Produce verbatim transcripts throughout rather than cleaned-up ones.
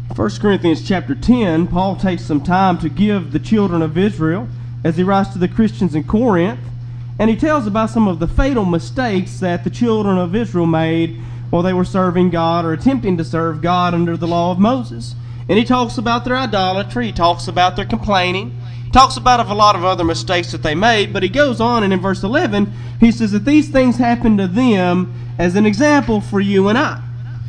First Corinthians chapter ten, Paul takes some time to give the children of Israel as he writes to the Christians in Corinth, and he tells about some of the fatal mistakes that the children of Israel made while they were serving God or attempting to serve God under the law of Moses. And he talks about their idolatry, he talks about their complaining, he talks about a lot of other mistakes that they made, but he goes on, and in verse eleven, he says that these things happened to them as an example for you and I.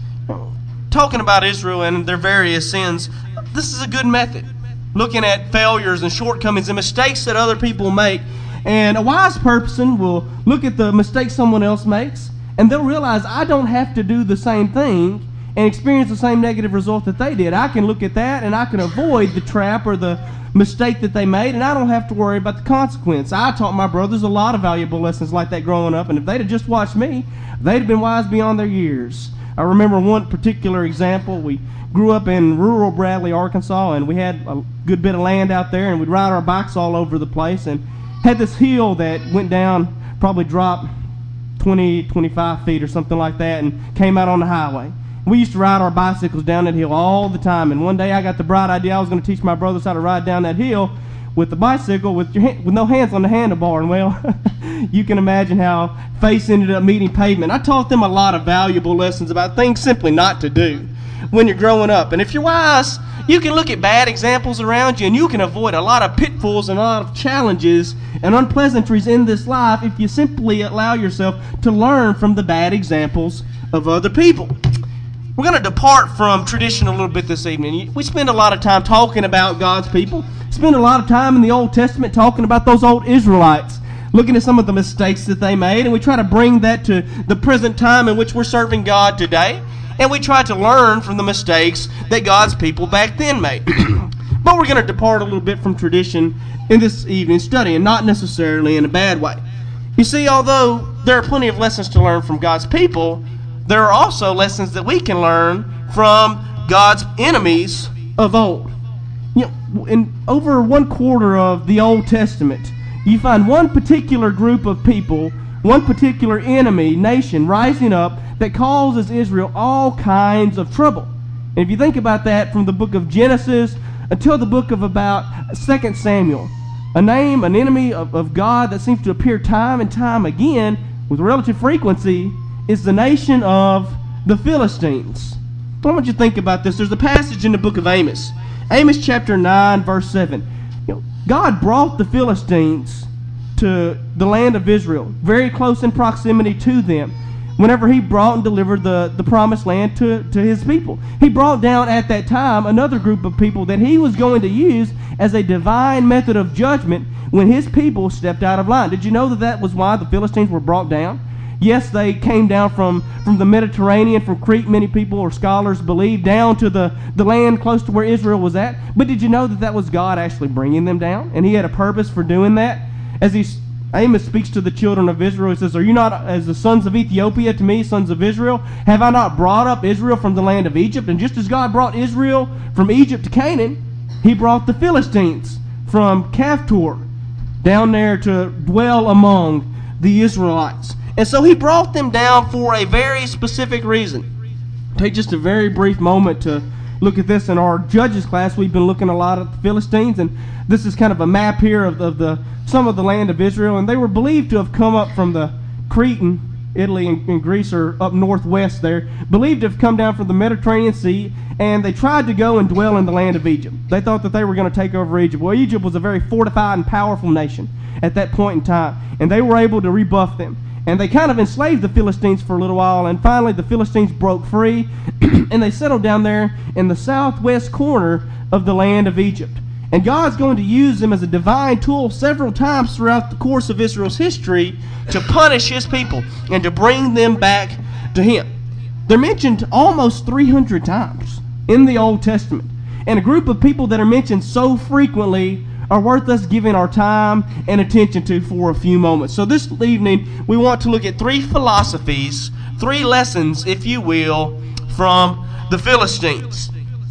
Talking about Israel and their various sins, this is a good method. Looking at failures and shortcomings and mistakes that other people make. And a wise person will look at the mistakes someone else makes, and they'll realize I don't have to do the same thing and experience the same negative result that they did. I can look at that and I can avoid the trap or the mistake that they made, and I don't have to worry about the consequence. I taught my brothers a lot of valuable lessons like that growing up, and if they'd have just watched me, they'd have been wise beyond their years. I remember one particular example. We grew up in rural Bradley, Arkansas, and we had a good bit of land out there, and we'd ride our bikes all over the place, and had this hill that went down, probably dropped twenty, twenty-five feet or something like that, and came out on the highway. We used to ride our bicycles down that hill all the time, and one day I got the bright idea I was going to teach my brothers how to ride down that hill with the bicycle with your hand, with no hands on the handlebar. And well, you can imagine how face ended up meeting pavement. I taught them a lot of valuable lessons about things simply not to do when you're growing up. And if you're wise, you can look at bad examples around you, and you can avoid a lot of pitfalls and a lot of challenges and unpleasantries in this life if you simply allow yourself to learn from the bad examples of other people. We're going to depart from tradition a little bit this evening. We spend a lot of time talking about God's people. Spend a lot of time in the Old Testament talking about those old Israelites, looking at some of the mistakes that they made, and we try to bring that to the present time in which we're serving God today, and we try to learn from the mistakes that God's people back then made. But we're going to depart a little bit from tradition in this evening's study, and not necessarily in a bad way. You see, although there are plenty of lessons to learn from God's people, there are also lessons that we can learn from God's enemies of old. You know, in over one quarter of the Old Testament, you find one particular group of people, one particular enemy nation rising up that causes Israel all kinds of trouble. And if you think about that, from the book of Genesis until the book of about Second Samuel, a name, an enemy of, of God that seems to appear time and time again with relative frequency is the nation of the Philistines. I want you to think about this. There's a passage in the book of Amos. Amos chapter nine, verse seven. You know, God brought the Philistines to the land of Israel, very close in proximity to them, whenever he brought and delivered the, the promised land to, to his people. He brought down at that time another group of people that he was going to use as a divine method of judgment when his people stepped out of line. Did you know that that was why the Philistines were brought down? Yes, they came down from, from the Mediterranean, from Crete, many people or scholars believe, down to the, the land close to where Israel was at. But did you know that that was God actually bringing them down? And he had a purpose for doing that. As he, Amos speaks to the children of Israel, he says, "Are you not as the sons of Ethiopia to me, sons of Israel? Have I not brought up Israel from the land of Egypt? And just as God brought Israel from Egypt to Canaan, he brought the Philistines from Caphtor down there to dwell among the Israelites. And so he brought them down for a very specific reason." Take just a very brief moment to look at this. In our Judges class, we've been looking a lot at the Philistines, and this is kind of a map here of, of the some of the land of Israel. And they were believed to have come up from the Cretan, Italy and, and Greece are up northwest there, believed to have come down from the Mediterranean Sea, and they tried to go and dwell in the land of Egypt. They thought that they were going to take over Egypt. Well, Egypt was a very fortified and powerful nation at that point in time, and they were able to rebuff them. And they kind of enslaved the Philistines for a little while, and finally the Philistines broke free, and they settled down there in the southwest corner of the land of Egypt. And God's going to use them as a divine tool several times throughout the course of Israel's history to punish his people and to bring them back to him. They're mentioned almost three hundred times in the Old Testament. And a group of people that are mentioned so frequently are worth us giving our time and attention to for a few moments. So this evening, we want to look at three philosophies, three lessons, if you will, from the Philistines.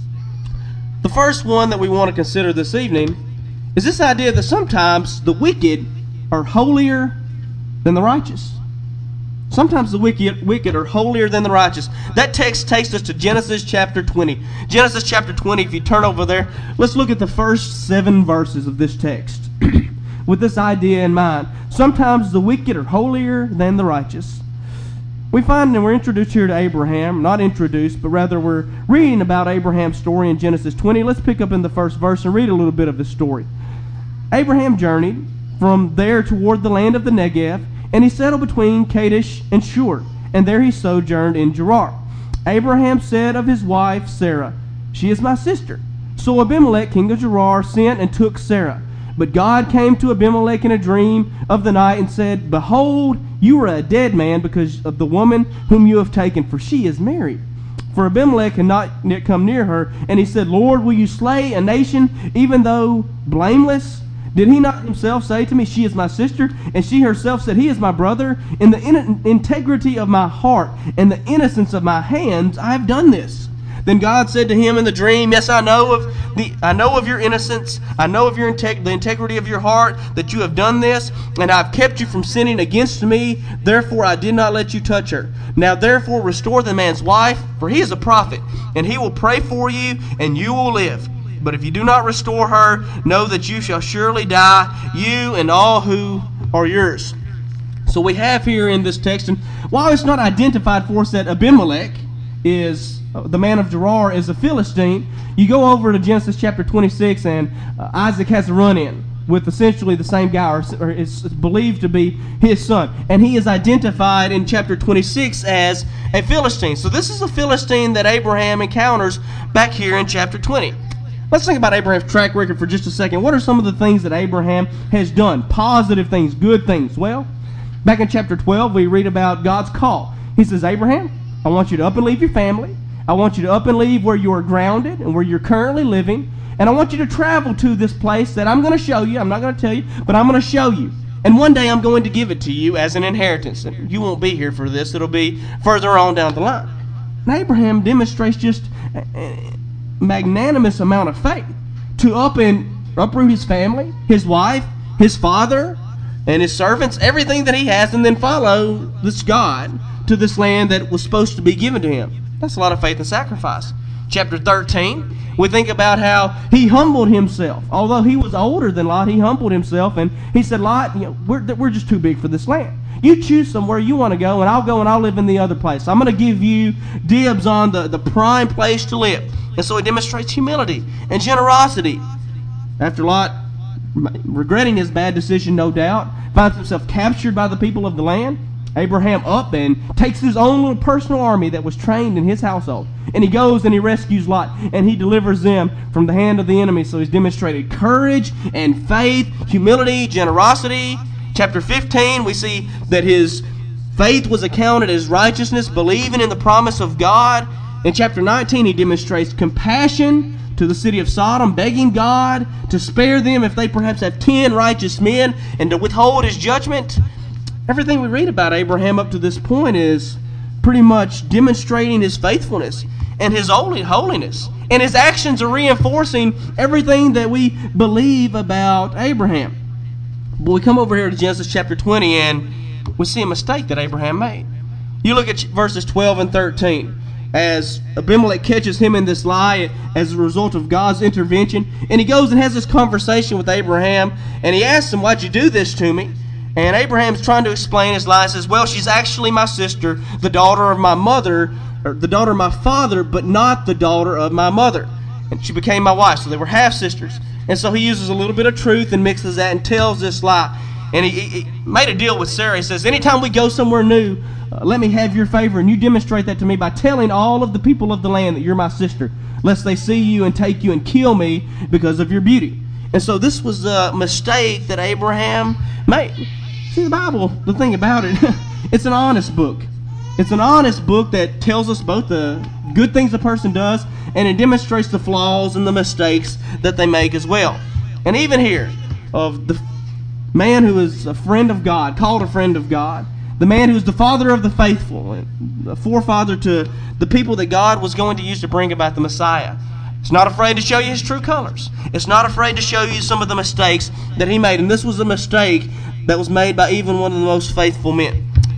The first one that we want to consider this evening is this idea that sometimes the wicked are holier than the righteous. Sometimes the wicked, wicked are holier than the righteous. That text takes us to Genesis chapter twenty. Genesis chapter twenty, if you turn over there, let's look at the first seven verses of this text with this idea in mind. Sometimes the wicked are holier than the righteous. We find that we're introduced here to Abraham, not introduced, but rather we're reading about Abraham's story in Genesis twenty. Let's pick up in the first verse and read a little bit of the story. Abraham journeyed from there toward the land of the Negev, and he settled between Kadesh and Shur, and there he sojourned in Gerar. Abraham said of his wife Sarah, "She is my sister." So Abimelech, king of Gerar, sent and took Sarah. But God came to Abimelech in a dream of the night and said, "Behold, you are a dead man because of the woman whom you have taken, for she is married." For Abimelech had not yet come near her, and he said, "Lord, will you slay a nation even though blameless? Did he not himself say to me, 'She is my sister'? And she herself said, 'He is my brother'? In the in- integrity of my heart and the innocence of my hands, I have done this." Then God said to him in the dream, "Yes, I know of the I know of your innocence. I know of your integ- the integrity of your heart, that you have done this, and I've kept you from sinning against me. Therefore I did not let you touch her. Now therefore restore the man's wife, for he is a prophet, and he will pray for you, and you will live. But if you do not restore her, know that you shall surely die, you and all who are yours." So we have here in this text, and while it's not identified for us that Abimelech is uh, the man of Gerar is a Philistine, you go over to Genesis chapter twenty-six, and uh, Isaac has a run-in with essentially the same guy, or, or is believed to be his son. And he is identified in chapter twenty-six as a Philistine. So this is a Philistine that Abraham encounters back here in chapter twenty. Let's think about Abraham's track record for just a second. What are some of the things that Abraham has done? Positive things, good things. Well, back in chapter twelve, we read about God's call. He says, "Abraham, I want you to up and leave your family. I want you to up and leave where you are grounded and where you're currently living. And I want you to travel to this place that I'm going to show you. I'm not going to tell you, but I'm going to show you. And one day I'm going to give it to you as an inheritance." And you won't be here for this. It'll be further on down the line. And Abraham demonstrates just a magnanimous amount of faith to up and uproot his family, his wife, his father, and his servants, everything that he has, and then follow this God to this land that was supposed to be given to him. That's a lot of faith and sacrifice. Chapter thirteen, we think about how he humbled himself. Although he was older than Lot, he humbled himself, and he said, "Lot, you know, we're, we're just too big for this land. You choose somewhere you want to go, and I'll go and I'll live in the other place. I'm going to give you dibs on the, the prime place to live." And so he demonstrates humility and generosity. After Lot, regretting his bad decision, no doubt, finds himself captured by the people of the land, Abraham up and takes his own little personal army that was trained in his household. And he goes and he rescues Lot, and he delivers them from the hand of the enemy. So he's demonstrated courage and faith, humility, generosity. Chapter fifteen, we see that his faith was accounted as righteousness, believing in the promise of God. In chapter nineteen, he demonstrates compassion to the city of Sodom, begging God to spare them if they perhaps have ten righteous men, and to withhold his judgment. Everything we read about Abraham up to this point is pretty much demonstrating his faithfulness and his holiness. And his actions are reinforcing everything that we believe about Abraham. But we come over here to Genesis chapter twenty, and we see a mistake that Abraham made. You look at verses twelve and thirteen. As Abimelech catches him in this lie as a result of God's intervention, and he goes and has this conversation with Abraham, and he asks him, "Why'd you do this to me?" And Abraham's trying to explain his lie. He says, "Well, she's actually my sister, the daughter of my mother, or the daughter of my father, but not the daughter of my mother. And she became my wife." So they were half-sisters. And so he uses a little bit of truth and mixes that and tells this lie. And he, he made a deal with Sarah. He says, "Anytime we go somewhere new, uh, let me have your favor, and you demonstrate that to me by telling all of the people of the land that you're my sister, lest they see you and take you and kill me because of your beauty." And so this was a mistake that Abraham made. See, the Bible, the thing about it, it's an honest book. It's an honest book that tells us both the good things a person does, and it demonstrates the flaws and the mistakes that they make as well. And even here, of the man who is a friend of God, called a friend of God, the man who is the father of the faithful, and the forefather to the people that God was going to use to bring about the Messiah. It's not afraid to show you his true colors. It's not afraid to show you some of the mistakes that he made. And this was a mistake that was made by even one of the most faithful men.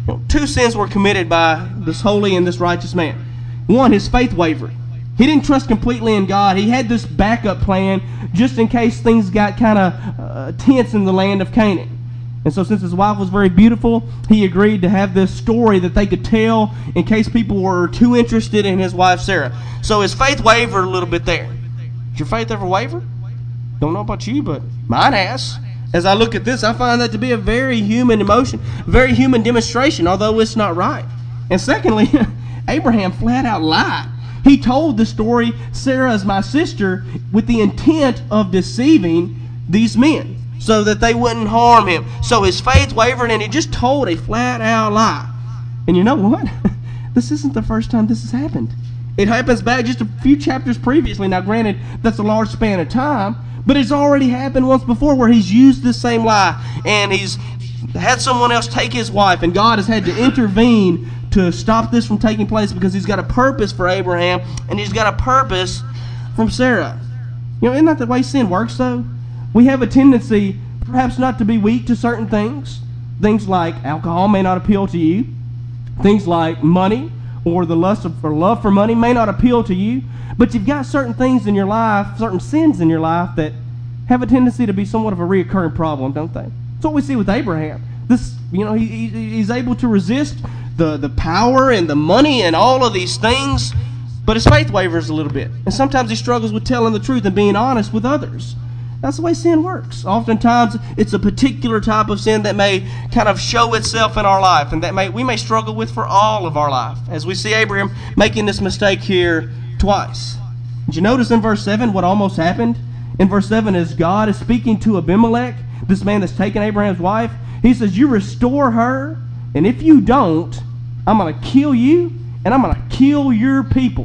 You know, two sins were committed by this holy and this righteous man. One, his faith wavered. He didn't trust completely in God. He had this backup plan just in case things got kind of uh, tense in the land of Canaan. And so since his wife was very beautiful, he agreed to have this story that they could tell in case people were too interested in his wife Sarah. So his faith wavered a little bit there. Did your faith ever waver? Don't know about you, but mine has. As I look at this, I find that to be a very human emotion, very human demonstration, although it's not right. And secondly, Abraham flat out lied. He told the story, Sarah is my sister, with the intent of deceiving these men so that they wouldn't harm him. So his faith wavered and he just told a flat out lie. And you know what? This isn't the first time this has happened. It happens back just a few chapters previously. Now granted, that's a large span of time, but it's already happened once before where he's used this same lie and he's had someone else take his wife, and God has had to intervene to stop this from taking place because he's got a purpose for Abraham and he's got a purpose from Sarah. You know, isn't that the way sin works though? We have a tendency perhaps not to be weak to certain things. Things like alcohol may not appeal to you. Things like money or the lust of, or love for money may not appeal to you. But you've got certain things in your life, certain sins in your life that have a tendency to be somewhat of a reoccurring problem, don't they? That's what we see with Abraham. This, you know, he, he he's able to resist the, the power and the money and all of these things, but his faith wavers a little bit. And sometimes he struggles with telling the truth and being honest with others. That's the way sin works. Oftentimes, it's a particular type of sin that may kind of show itself in our life and that may we may struggle with for all of our life. As we see Abraham making this mistake here twice. Did you notice in verse seven what almost happened? In verse seven, as God is speaking to Abimelech, this man that's taken Abraham's wife, he says, you restore her, and if you don't, I'm going to kill you, and I'm going to kill your people.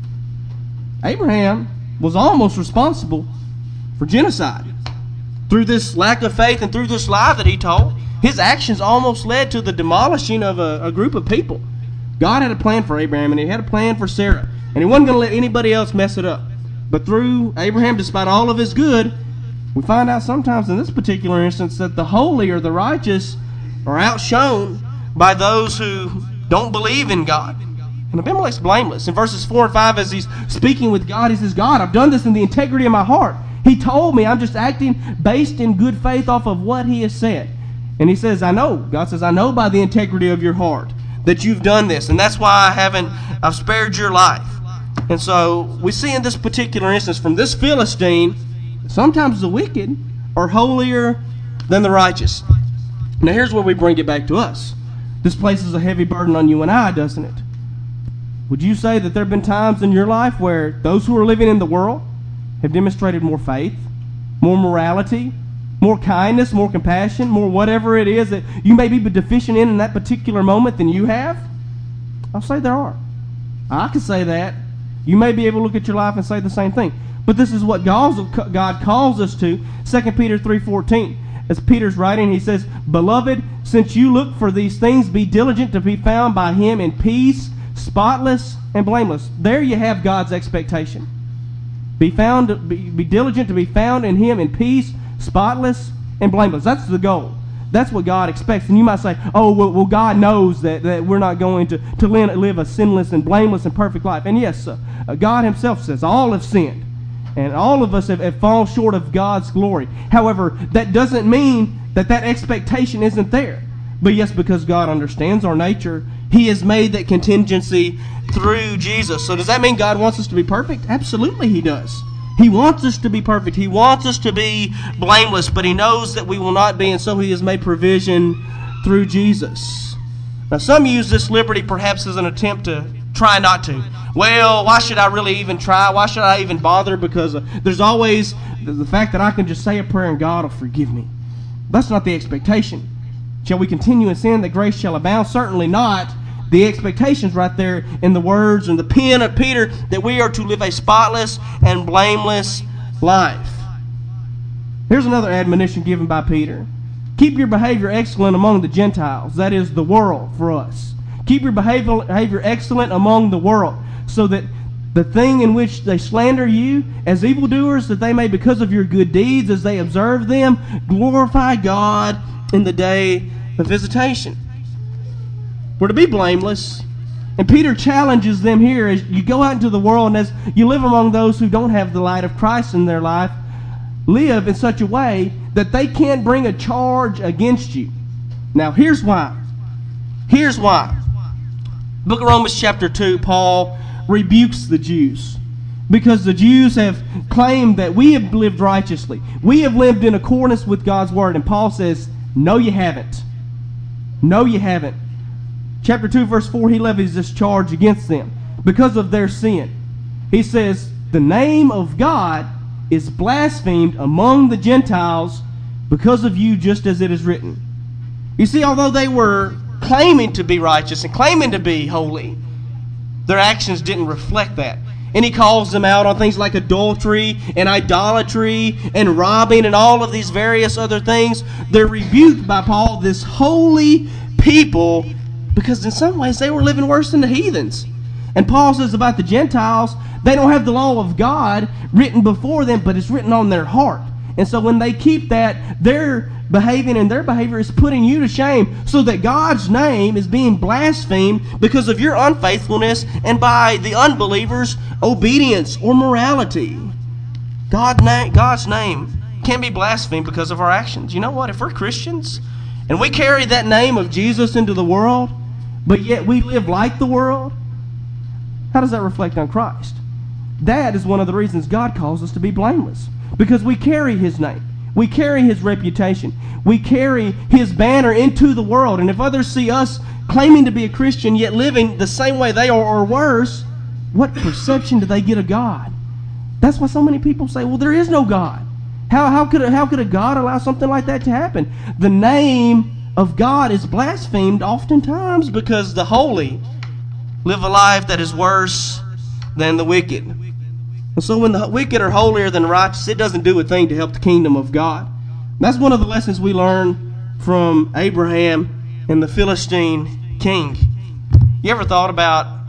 Abraham was almost responsible for genocide. Through this lack of faith and through this lie that he told, his actions almost led to the demolishing of a, a group of people. God had a plan for Abraham, and he had a plan for Sarah, and he wasn't going to let anybody else mess it up. But through Abraham, despite all of his good, we find out sometimes in this particular instance that the holy or the righteous are outshone by those who don't believe in God. And Abimelech's blameless. In verses four and five, as he's speaking with God, he says, God, I've done this in the integrity of my heart. He told me I'm just acting based in good faith off of what he has said. And he says, I know. God says, I know by the integrity of your heart that you've done this. And that's why I haven't, I've spared your life. And so we see in this particular instance from this Philistine, sometimes the wicked are holier than the righteous. Now here's where we bring it back to us. This places a heavy burden on you and I, doesn't it? Would you say that there have been times in your life where those who are living in the world have demonstrated more faith, more morality, more kindness, more compassion, more whatever it is that you may be deficient in in that particular moment than you have? I'll say there are. I can say that. You may be able to look at your life and say the same thing. But this is what God calls us to. Second Peter three fourteen. As Peter's writing, he says, Beloved, since you look for these things, be diligent to be found by him in peace, spotless and blameless. There you have God's expectation. Be found, be, be diligent to be found in him in peace, spotless and blameless. That's the goal. That's what God expects. And you might say, oh, well, well God knows that, that we're not going to, to live a sinless and blameless and perfect life. And yes, uh, God himself says all have sinned. And all of us have, have fallen short of God's glory. However, that doesn't mean that that expectation isn't there. But yes, because God understands our nature, he has made that contingency through Jesus. So does that mean God wants us to be perfect? Absolutely he does. He wants us to be perfect. He wants us to be blameless, but he knows that we will not be, and so he has made provision through Jesus. Now, some use this liberty perhaps as an attempt to try not to. Well, why should I really even try? Why should I even bother? Because uh, there's always the, the fact that I can just say a prayer and God will forgive me. That's not the expectation. Shall we continue in sin that grace shall abound? Certainly not. The expectations right there in the words and the pen of Peter that we are to live a spotless and blameless life. Here's another admonition given by Peter. Keep your behavior excellent among the Gentiles. That is the world for us. Keep your behavior, behavior excellent among the world, so that the thing in which they slander you as evildoers, that they may, because of your good deeds, as they observe them, glorify God in the day of visitation. We're to be blameless. And Peter challenges them here as you go out into the world and as you live among those who don't have the light of Christ in their life, live in such a way that they can't bring a charge against you. Now, here's why. Here's why. Book of Romans chapter two, Paul rebukes the Jews. Because the Jews have claimed that we have lived righteously. We have lived in accordance with God's word. And Paul says, no, you haven't. No, you haven't. Chapter two, verse four, he levies this charge against them because of their sin. He says, the name of God is blasphemed among the Gentiles because of you, just as it is written. You see, although they were claiming to be righteous and claiming to be holy, their actions didn't reflect that. And he calls them out on things like adultery and idolatry and robbing and all of these various other things. They're rebuked by Paul, this holy people, because in some ways they were living worse than the heathens. And Paul says about the Gentiles, they don't have the law of God written before them, but it's written on their heart. And so when they keep that, their behaving and their behavior is putting you to shame, so that God's name is being blasphemed because of your unfaithfulness and by the unbelievers' obedience or morality. God na- God's name can be blasphemed because of our actions. You know what? If we're Christians and we carry that name of Jesus into the world, but yet we live like the world, how does that reflect on Christ? That is one of the reasons God calls us to be blameless. Because we carry His name. We carry His reputation. We carry His banner into the world. And if others see us claiming to be a Christian yet living the same way they are or worse, what perception do they get of God? That's why so many people say, well, there is no God. How, how, could, a, how could a God allow something like that to happen? The name of God is blasphemed oftentimes because the holy live a life that is worse than the wicked. And so when the wicked are holier than the righteous, it doesn't do a thing to help the kingdom of God. That's one of the lessons we learn from Abraham and the Philistine king. You ever thought about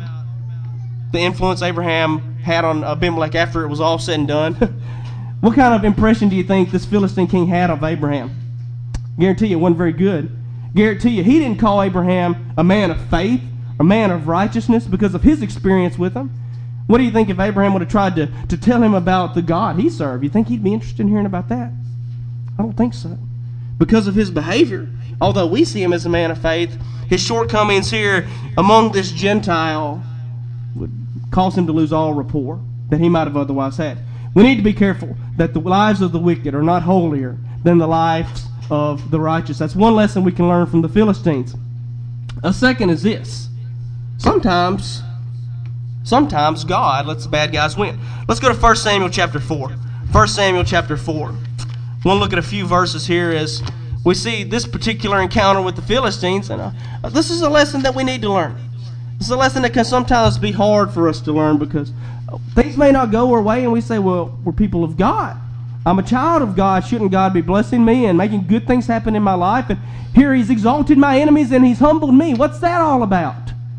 the influence Abraham had on Abimelech after it was all said and done? What kind of impression do you think this Philistine king had of Abraham? Guarantee you it wasn't very good. Guarantee you he didn't call Abraham a man of faith, a man of righteousness because of his experience with him. What do you think if Abraham would have tried to, to tell him about the God he served? You think he'd be interested in hearing about that? I don't think so. Because of his behavior, although we see him as a man of faith, his shortcomings here among this Gentile would cause him to lose all rapport that he might have otherwise had. We need to be careful that the lives of the wicked are not holier than the lives of the righteous. That's one lesson we can learn from the Philistines. A second is this. Sometimes... Sometimes God lets the bad guys win. Let's go to First Samuel chapter four. First Samuel chapter four. I want to look at a few verses here as we see this particular encounter with the Philistines. And uh, this is a lesson that we need to learn. This is a lesson that can sometimes be hard for us to learn because things may not go our way and we say, well, we're people of God. I'm a child of God. Shouldn't God be blessing me and making good things happen in my life? And here He's exalted my enemies and He's humbled me. What's that all about?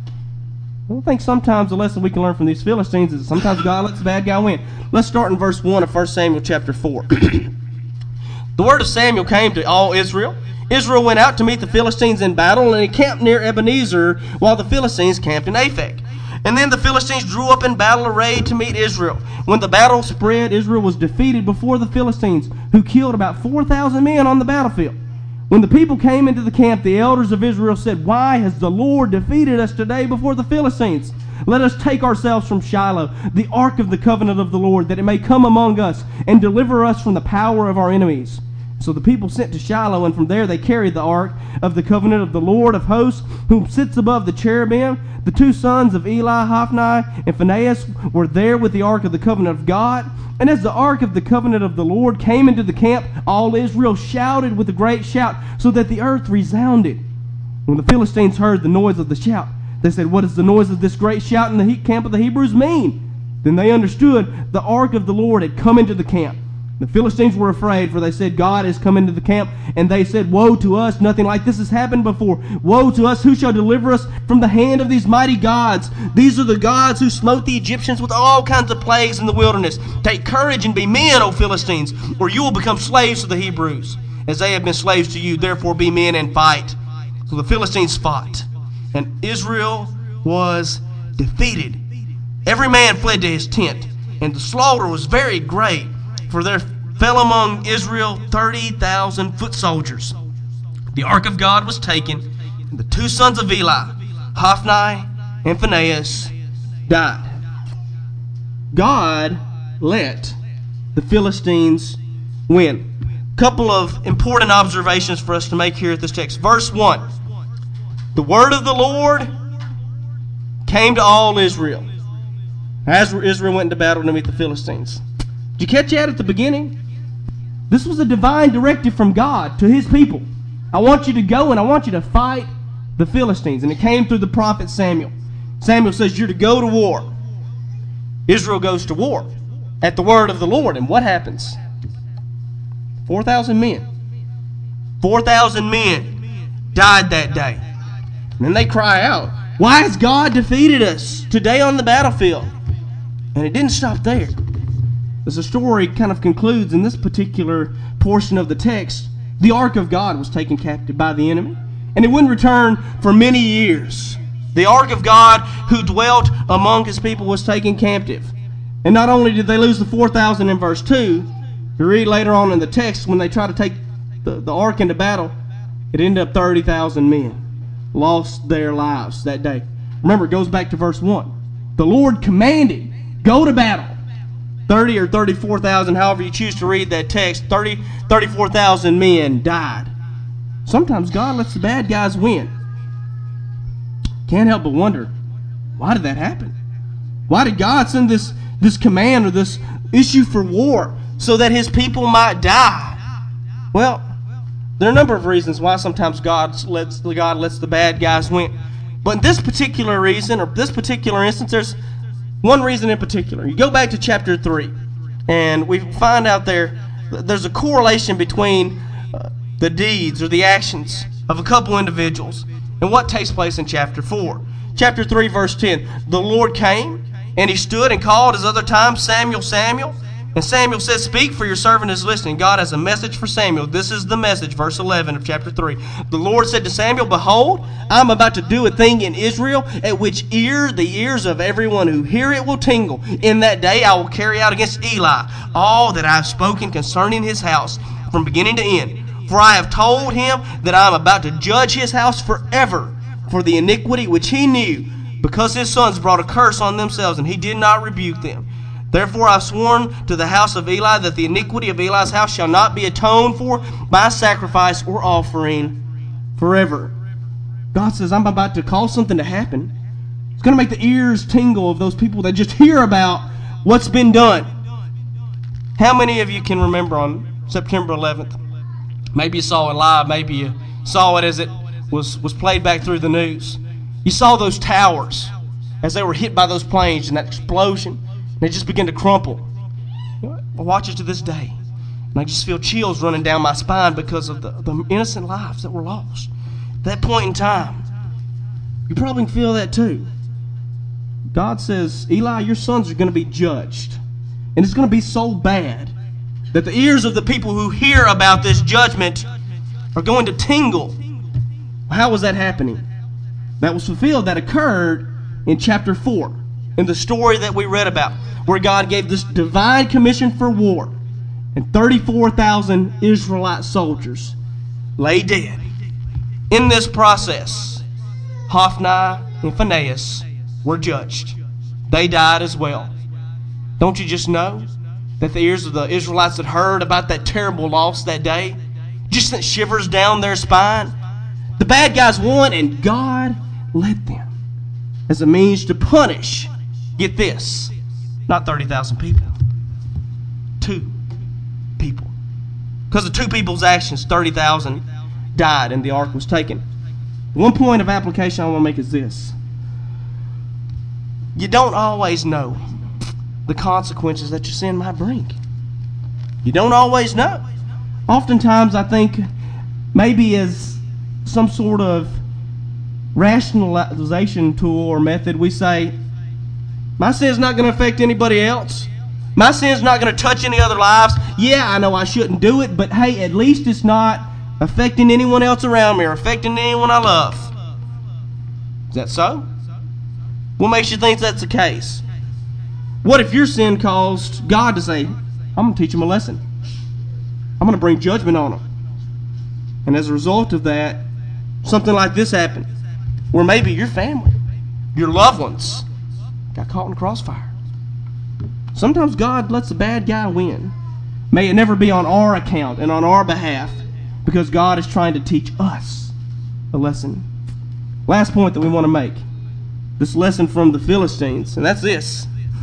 I think sometimes the lesson we can learn from these Philistines is sometimes God lets the bad guy win. Let's start in verse one of First Samuel chapter four. The word of Samuel came to all Israel. Israel went out to meet the Philistines in battle, and he camped near Ebenezer while the Philistines camped in Aphek. And then the Philistines drew up in battle array to meet Israel. When the battle spread, Israel was defeated before the Philistines, who killed about four thousand men on the battlefield. When the people came into the camp, the elders of Israel said, why has the Lord defeated us today before the Philistines? Let us take ourselves from Shiloh, the ark of the covenant of the Lord, that it may come among us and deliver us from the power of our enemies. So the people sent to Shiloh, and from there they carried the ark of the covenant of the Lord of hosts, whom sits above the cherubim. The two sons of Eli, Hophni, and Phinehas were there with the ark of the covenant of God. And as the ark of the covenant of the Lord came into the camp, all Israel shouted with a great shout, so that the earth resounded. When the Philistines heard the noise of the shout, they said, what does the noise of this great shout in the camp of the Hebrews mean? Then they understood the ark of the Lord had come into the camp. The Philistines were afraid, for they said, God has come into the camp. And they said, woe to us, nothing like this has happened before. Woe to us, who shall deliver us from the hand of these mighty gods? These are the gods who smote the Egyptians with all kinds of plagues in the wilderness. Take courage and be men, O Philistines, or you will become slaves to the Hebrews, as they have been slaves to you. Therefore be men and fight. So the Philistines fought. and Israel was defeated. Every man fled to his tent, and the slaughter was very great, for there fell among Israel thirty thousand foot soldiers. The ark of God was taken, and the two sons of Eli, Hophni and Phinehas, died. God let the Philistines win. Couple of important observations for us to make here at this text. Verse one, the word of the Lord came to all Israel as Israel went into battle to meet the Philistines. Did you catch that at the beginning? This was a divine directive from God to his people. I want you to go and I want you to fight the Philistines. And it came through the prophet Samuel. Samuel says you're to go to war. Israel goes to war at the word of the Lord. And what happens? four thousand men. four thousand men died that day. And then they cry out, why has God defeated us today on the battlefield? And it didn't stop there. As the story kind of concludes in this particular portion of the text, the ark of God was taken captive by the enemy, and it wouldn't return for many years. The ark of God who dwelt among his people was taken captive. And not only did they lose the four thousand in verse two, you read later on in the text, when they try to take the, the ark into battle, it ended up thirty thousand men lost their lives that day. Remember, it goes back to verse one. The Lord commanded, go to battle. thirty or thirty-four thousand, however you choose to read that text, thirty, thirty-four thousand men died. Sometimes God lets the bad guys win. Can't help but wonder, why did that happen? Why did God send this, this command or this issue for war so that his people might die? Well, there are a number of reasons why sometimes God lets, God lets the bad guys win. But in this particular reason, or this particular instance, there's one reason in particular. You go back to chapter three, and we find out there there's a correlation between uh, the deeds or the actions of a couple individuals and what takes place in chapter four. Chapter three, verse ten, the Lord came, and he stood and called as other times, Samuel, Samuel. And Samuel said, speak, for your servant is listening. God has a message for Samuel. This is the message, verse eleven of chapter three. The Lord said to Samuel, behold, I am about to do a thing in Israel, at which ear the ears of everyone who hear it will tingle. In that day I will carry out against Eli all that I have spoken concerning his house, from beginning to end. For I have told him that I am about to judge his house forever for the iniquity which he knew, because his sons brought a curse on themselves, and he did not rebuke them. Therefore I have sworn to the house of Eli that the iniquity of Eli's house shall not be atoned for by sacrifice or offering forever. God says, I'm about to cause something to happen. It's going to make the ears tingle of those people that just hear about what's been done. How many of you can remember on September eleventh? Maybe you saw it live. Maybe you saw it as it was, was played back through the news. You saw those towers as they were hit by those planes and that explosion. They just begin to crumple. I watch it to this day, and I just feel chills running down my spine because of the, the innocent lives that were lost. At that point in time, you probably feel that too. God says, Eli, your sons are going to be judged, and it's going to be so bad that the ears of the people who hear about this judgment are going to tingle. How was that happening? That was fulfilled, that occurred in chapter four, in the story that we read about, where God gave this divine commission for war, and thirty-four thousand Israelite soldiers lay dead. In this process, Hophni and Phinehas were judged. They died as well. Don't you just know that the ears of the Israelites that heard about that terrible loss that day just sent shivers down their spine? The bad guys won, and God let them as a means to punish, get this, not thirty thousand people, two people. Because of two people's actions, thirty thousand died and the ark was taken. One point of application I want to make is this. You don't always know the consequences that your sin might bring. You don't always know. Oftentimes I think maybe as some sort of rationalization tool or method, we say, my sin's not going to affect anybody else. My sin's not going to touch any other lives. Yeah, I know I shouldn't do it, but hey, at least it's not affecting anyone else around me or affecting anyone I love. Is that so? What makes you think that's the case? What if your sin caused God to say, I'm going to teach them a lesson. I'm going to bring judgment on them. And as a result of that, something like this happened, where maybe your family, your loved ones, got caught in the crossfire. Sometimes God lets the bad guy win. May it never be on our account and on our behalf, because God is trying to teach us a lesson. Last point that we want to make. This lesson from the Philistines, and that's this.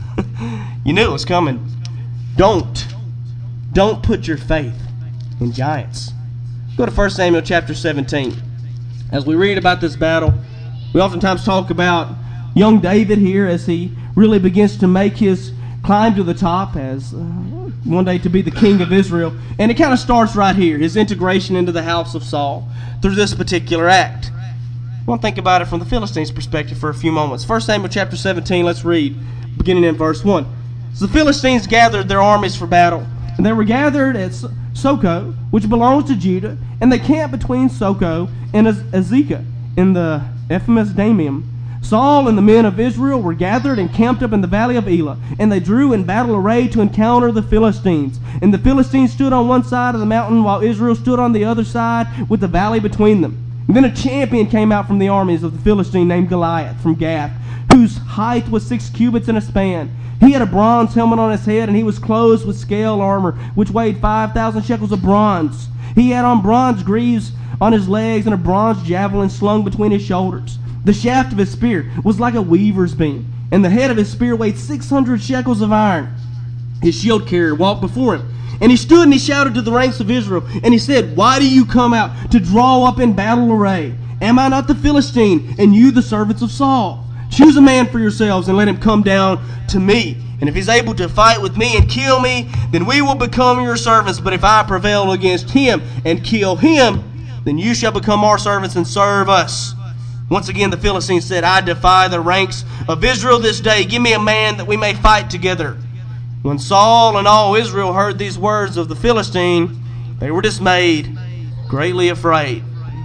You knew it was coming. Don't. Don't put your faith in giants. Go to First Samuel chapter seventeen. As we read about this battle, we oftentimes talk about young David here as he really begins to make his climb to the top as uh, one day to be the king of Israel. And it kind of starts right here, his integration into the house of Saul through this particular act. I want to think about it from the Philistines' perspective for a few moments. First Samuel chapter seventeen, let's read, beginning in verse one. So the Philistines gathered their armies for battle, and they were gathered at Socoh, which belongs to Judah, and they camped between Socoh and Azekah in the Ephemus Damium. Saul and the men of Israel were gathered and camped up in the valley of Elah, and they drew in battle array to encounter the Philistines. And the Philistines stood on one side of the mountain, while Israel stood on the other side, with the valley between them. And then a champion came out from the armies of the Philistine named Goliath from Gath, whose height was six cubits and a span. He had a bronze helmet on his head, and he was clothed with scale armor, which weighed five thousand shekels of bronze. He had on bronze greaves on his legs, and a bronze javelin slung between his shoulders. The shaft of his spear was like a weaver's beam, and the head of his spear weighed six hundred shekels of iron. His shield carrier walked before him, and he stood and he shouted to the ranks of Israel, and he said, Why do you come out to draw up in battle array? Am I not the Philistine, and you the servants of Saul? Choose a man for yourselves, and let him come down to me. And if he's able to fight with me and kill me, then we will become your servants. But if I prevail against him and kill him, then you shall become our servants and serve us. Once again the Philistines said, I defy the ranks of Israel this day. Give me a man that we may fight together. When Saul and all Israel heard these words of the Philistine, they were dismayed, greatly afraid.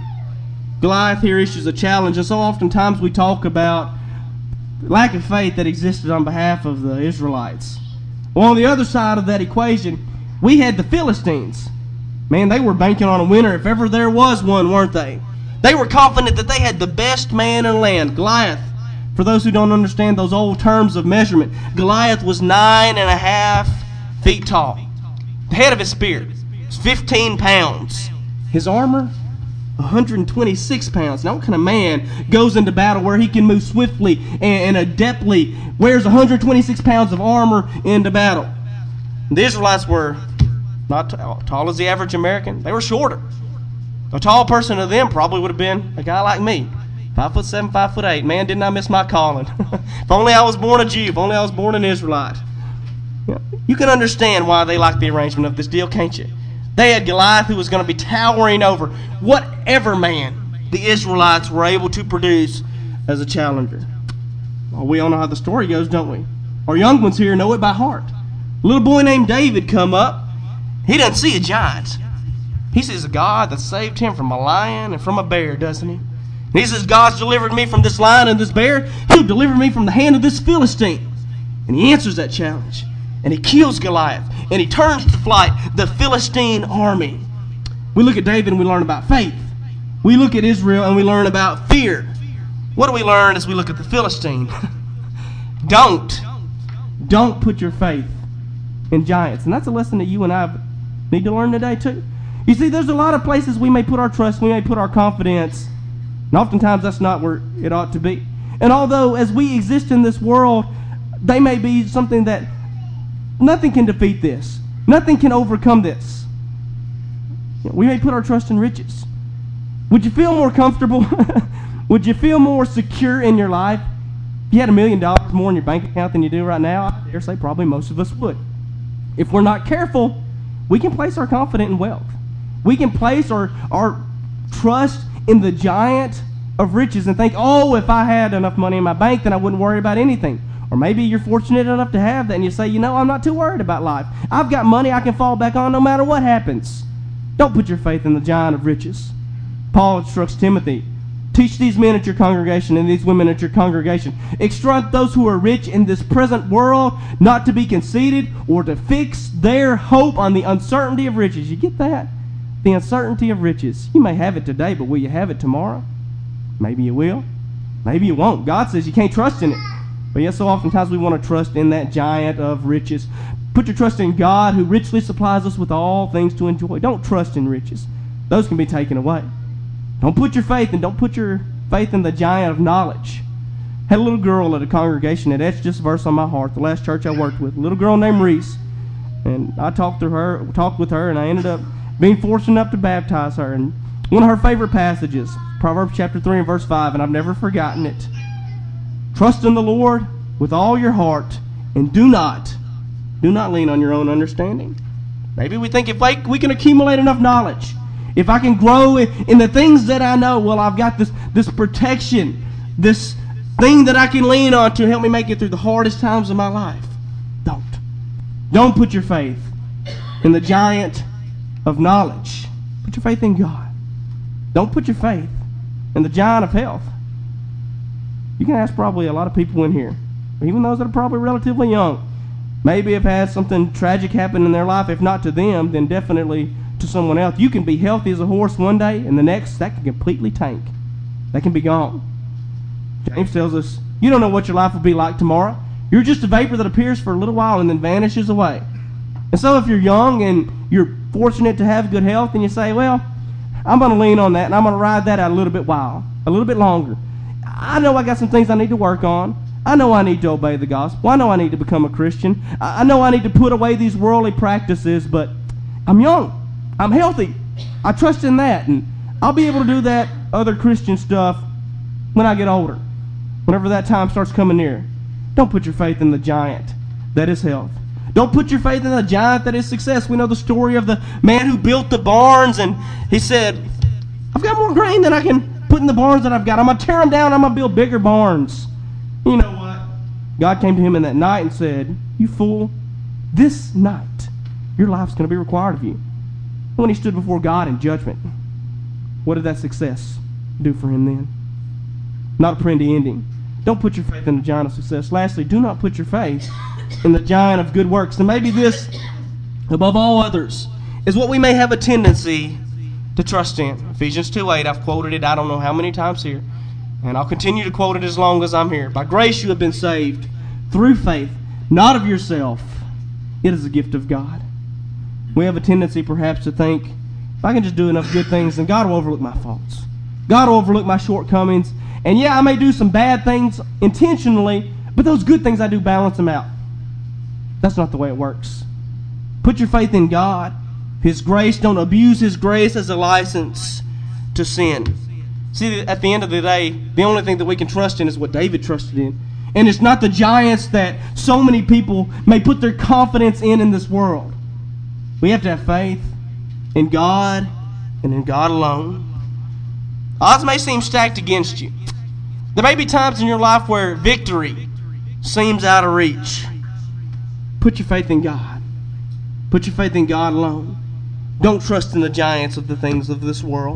Goliath here issues a challenge, and so oftentimes we talk about lack of faith that existed on behalf of the Israelites. Well, on the other side of that equation, we had the Philistines. Man, they were banking on a winner if ever there was one, weren't they? They were confident that they had the best man in the land, Goliath. For those who don't understand those old terms of measurement, Goliath was nine and a half feet tall. The head of his spear was fifteen pounds. His armor, one hundred twenty-six pounds. Now, what kind of man goes into battle where he can move swiftly and, and adeptly, wears one hundred twenty-six pounds of armor into battle? The Israelites were not tall, tall as the average American. They were shorter. A tall person to them probably would have been a guy like me. Five foot seven, five foot eight. Man, didn't I miss my calling? If only I was born a Jew. If only I was born an Israelite. You know, you can understand why they liked the arrangement of this deal, can't you? They had Goliath, who was going to be towering over whatever man the Israelites were able to produce as a challenger. Well, we all know how the story goes, don't we? Our young ones here know it by heart. A little boy named David come up. He doesn't see a giant. He sees a God that saved him from a lion and from a bear, doesn't he? And he says, God's delivered me from this lion and this bear. He'll deliver me from the hand of this Philistine. And he answers that challenge. And he kills Goliath. And he turns to flight the Philistine army. We look at David and we learn about faith. We look at Israel and we learn about fear. What do we learn as we look at the Philistine? Don't. Don't put your faith in giants. And that's a lesson that you and I need to learn today too. You see, there's a lot of places we may put our trust, we may put our confidence, and oftentimes that's not where it ought to be. And although as we exist in this world, they may be something that nothing can defeat this. Nothing can overcome this. We may put our trust in riches. Would you feel more comfortable? Would you feel more secure in your life if you had a million dollars more in your bank account than you do right now? I dare say probably most of us would. If we're not careful, we can place our confidence in wealth. We can place our, our trust in the giant of riches and think, oh, if I had enough money in my bank, then I wouldn't worry about anything. Or maybe you're fortunate enough to have that and you say, you know, I'm not too worried about life. I've got money I can fall back on no matter what happens. Don't put your faith in the giant of riches. Paul instructs Timothy Teach these men at your congregation and these women at your congregation. Instruct those who are rich in this present world not to be conceited or to fix their hope on the uncertainty of riches. You get that? The uncertainty of riches. You may have it today, but will you have it tomorrow? Maybe you will. Maybe you won't. God says you can't trust in it. But yet so oftentimes we want to trust in that giant of riches. Put your trust in God who richly supplies us with all things to enjoy. Don't trust in riches. Those can be taken away. Don't put your faith and don't put your faith in the giant of knowledge. Had a little girl at a congregation that etched this verse on my heart, the last church I worked with. A little girl named Reese. And I talked to her, talked with her, and I ended up being fortunate enough to baptize her. And one of her favorite passages, Proverbs chapter three and verse five, and I've never forgotten it. Trust in the Lord with all your heart, and do not, do not lean on your own understanding. Maybe we think if we can accumulate enough knowledge, if I can grow in the things that I know, well, I've got this, this protection, this thing that I can lean on to help me make it through the hardest times of my life. Don't. Don't put your faith in the giant of knowledge. Put your faith in God. Don't put your faith in the giant of health. You can ask probably a lot of people in here, even those that are probably relatively young, maybe have had something tragic happen in their life. If not to them, then definitely to someone else. You can be healthy as a horse one day, and the next, that can completely tank. That can be gone. James tells us, you don't know what your life will be like tomorrow. You're just a vapor that appears for a little while and then vanishes away. And so if you're young and you're fortunate to have good health, and you say, well, I'm going to lean on that, and I'm going to ride that out a little bit while, a little bit longer. I know I got some things I need to work on. I know I need to obey the gospel. I know I need to become a Christian. I know I need to put away these worldly practices, but I'm young. I'm healthy. I trust in that, and I'll be able to do that other Christian stuff when I get older, whenever that time starts coming near. Don't put your faith in the giant that is health. Don't put your faith in the giant that is success. We know the story of the man who built the barns, and he said, I've got more grain than I can put in the barns that I've got. I'm going to tear them down. I'm going to build bigger barns. You know what? God came to him in that night and said, you fool, this night your life's going to be required of you. When he stood before God in judgment, what did that success do for him then? Not a pretty ending. Don't put your faith in the giant of success. Lastly, do not put your faith in the giant of good works. And maybe this, above all others, is what we may have a tendency to trust in. Ephesians two eight, I've quoted it I don't know how many times here, and I'll continue to quote it as long as I'm here. By grace you have been saved through faith, not of yourself. It is a gift of God. We have a tendency perhaps to think, if I can just do enough good things, then God will overlook my faults. God will overlook my shortcomings. And yeah, I may do some bad things intentionally, but those good things I do balance them out. That's not the way it works. Put your faith in God, His grace. Don't abuse His grace as a license to sin. See, at the end of the day, the only thing that we can trust in is what David trusted in. And it's not the giants that so many people may put their confidence in in this world. We have to have faith in God and in God alone. Odds may seem stacked against you. There may be times in your life where victory seems out of reach. Put your faith in God. Put your faith in God alone. Don't trust in the giants of the things of this world.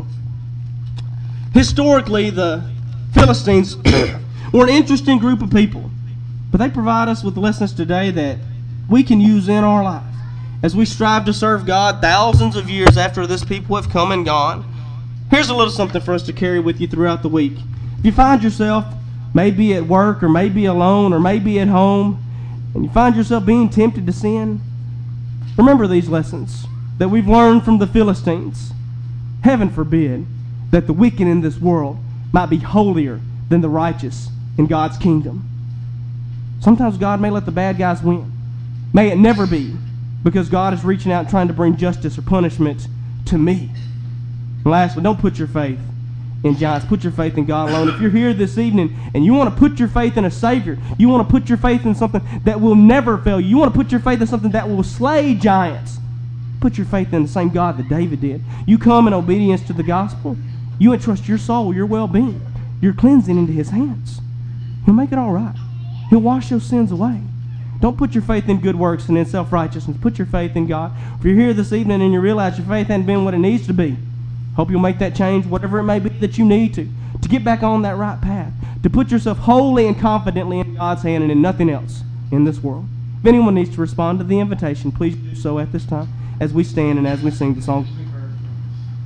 Historically, the Philistines were an interesting group of people, but they provide us with lessons today that we can use in our life as we strive to serve God thousands of years after this people have come and gone. Here's a little something for us to carry with you throughout the week. If you find yourself maybe at work or maybe alone or maybe at home, and you find yourself being tempted to sin, remember these lessons that we've learned from the Philistines. Heaven forbid that the wicked in this world might be holier than the righteous in God's kingdom. Sometimes God may let the bad guys win. May it never be, because God is reaching out and trying to bring justice or punishment to me. And lastly, don't put your faith in giants. Put your faith in God alone. If you're here this evening and you want to put your faith in a Savior, you want to put your faith in something that will never fail you, you want to put your faith in something that will slay giants, put your faith in the same God that David did. You come in obedience to the gospel. You entrust your soul, your well-being, your cleansing into His hands. He'll make it all right. He'll wash your sins away. Don't put your faith in good works and in self-righteousness. Put your faith in God. If you're here this evening and you realize your faith hasn't been what it needs to be, hope you'll make that change, whatever it may be that you need to, to to get back on that right path, to put yourself wholly and confidently in God's hand and in nothing else in this world. If anyone needs to respond to the invitation, please do so at this time as we stand and as we sing the song.